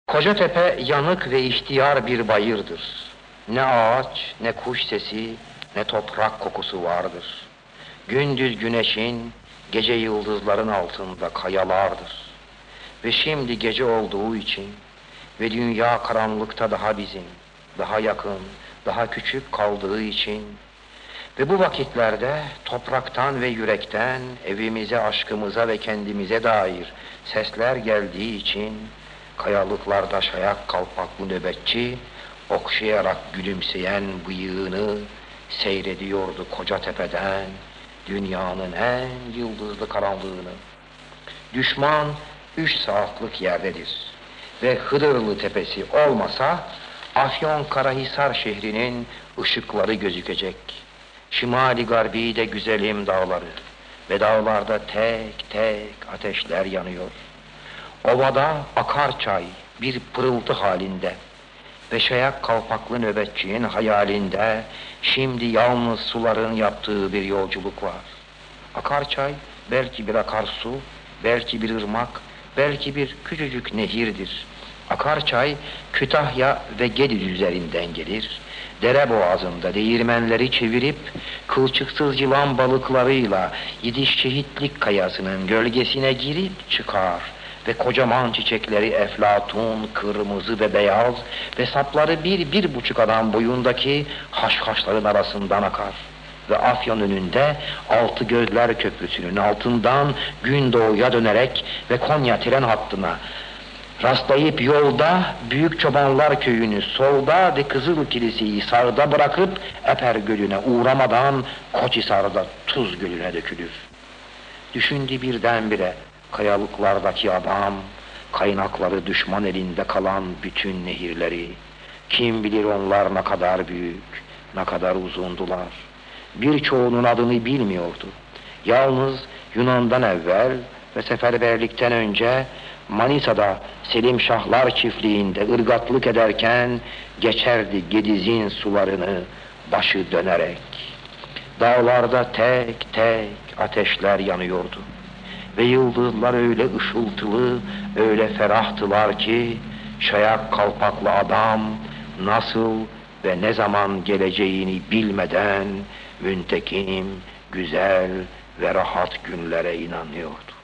Kocatepe yanık ve ihtiyar bir bayırdır. Ne ağaç, ne kuş sesi, ne toprak kokusu vardır. Gündüz güneşin, gece yıldızların altında kayalardır. Ve şimdi gece olduğu için ve dünya karanlıkta daha bizim, daha yakın, daha küçük kaldığı için ve bu vakitlerde topraktan ve yürekten evimize, aşkımıza ve kendimize dair sesler geldiği için kayalıklarda şayak kalpaklı nöbetçi okşayarak gülümseyen bıyığını seyrediyordu Kocatepe'den dünyanın en yıldızlı karanlığını. Düşman 3 saatlik yerdedir ve Hıdırlı Tepesi olmasa Afyonkarahisar şehrinin ışıkları gözükecek. Şimali garbi de güzelim dağları ve dağlarda tek tek ateşler yanıyor. Ovada akar çay bir pırıltı halinde ve şayak kalpaklı nöbetçinin hayalinde şimdi yalnız suların yaptığı bir yolculuk var. Akar çay belki bir akarsu, belki bir ırmak, belki bir küçücük nehirdir. Akar çay Kütahya ve Gediz üzerinden gelir. Dere boğazında değirmenleri çevirip kılçıksız yılan balıklarıyla Yidiş Şehitlik Kayası'nın gölgesine girip çıkar ve kocaman çiçekleri eflatun, kırmızı ve beyaz ve sapları 1-1,5 adam boyundaki haşhaşların arasından akar. Ve Afyon önünde Altı Gözler Köprüsü'nün altından gündoğuya dönerek ve Konya tren hattına rastlayıp yolda Büyük Çobanlar Köyü'nü solda ve Kızıl Kilise'yi sağda bırakıp Eper Gölü'ne uğramadan Koçhisar'da Tuz Gölü'ne dökülür. Düşündü birdenbire kayalıklardaki adam, kaynakları düşman elinde kalan bütün nehirleri. Kim bilir onlar ne kadar büyük, ne kadar uzundular. Birçoğunun adını bilmiyordu. Yalnız Yunan'dan evvel ve seferberlikten önce Manisa'da Selim Şahlar çiftliğinde ırgatlık ederken geçerdi Gediz'in sularını başı dönerek. Dağlarda tek tek ateşler yanıyordu. Ve yıldızlar öyle ışıltılı, öyle ferahtılar ki şayak kalpaklı adam nasıl ve ne zaman geleceğini bilmeden müntekim, güzel ve rahat günlere inanıyordu.